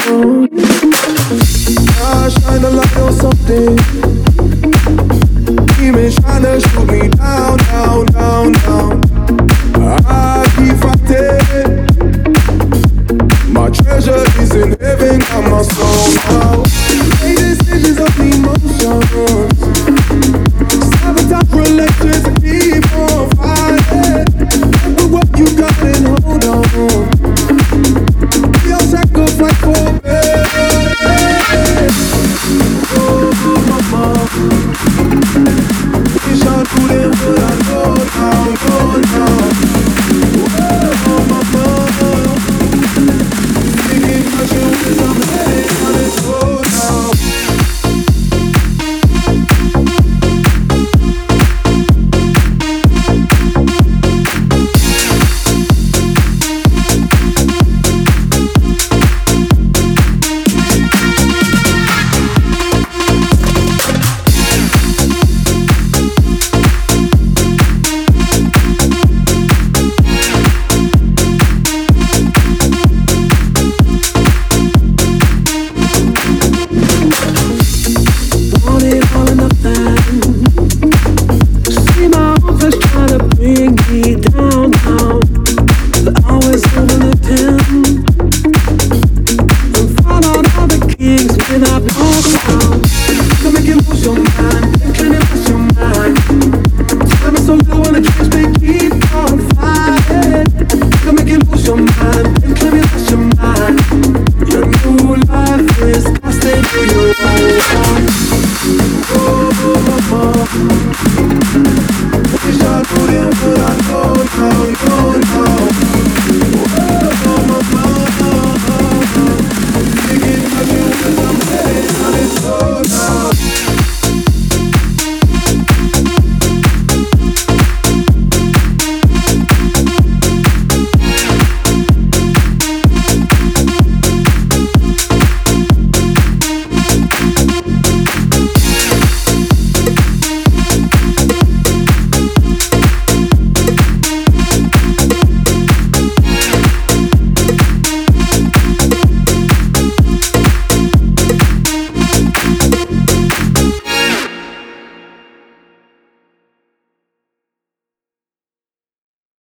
I shine a light on something. Demons trying to shoot me down, down, down, down. I keep fighting. My treasure is in heaven, got my soul now.